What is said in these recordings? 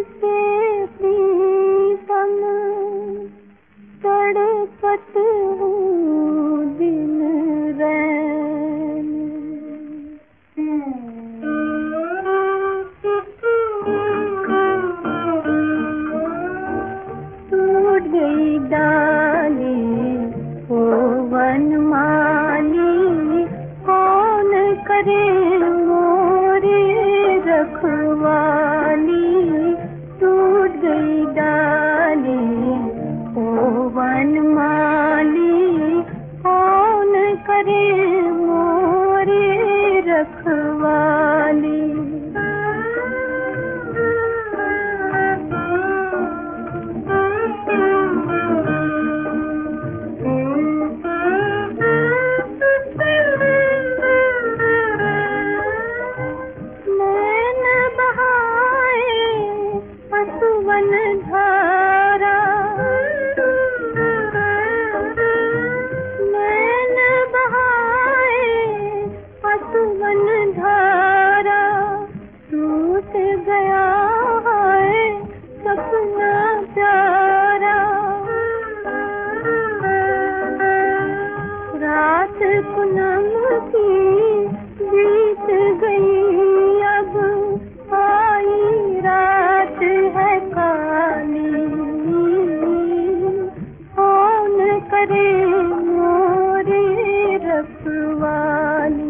के प्रीतम तड़पत हूँ दिन रैन। टूट गई डाली ओ वनमाली, कौन करे मोरे रखवाली। टूट गई डाली ओ वनमाली, कौन करे मोरे रखवाली। वन धारा नैन बहाए पसुवन धारा, टूट गया है सपना प्यारा। रात पूनम की बीत गई, अब आई रात है काली। कौन करे मोरे रखवाली।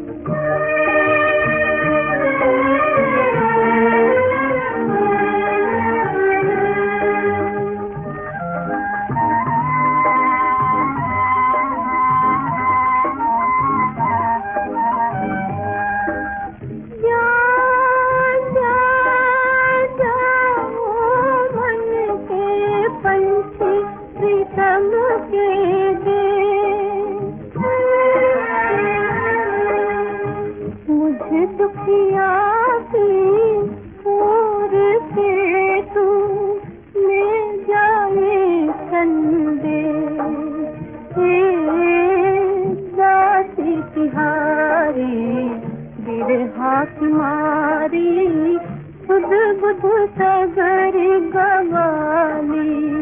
प्रीतम के दे मुझे दुखिया की ओर से तू ले जाए संदे। दासी तिहारी बिरहा की मारी, खुद बुध सगर गवाली।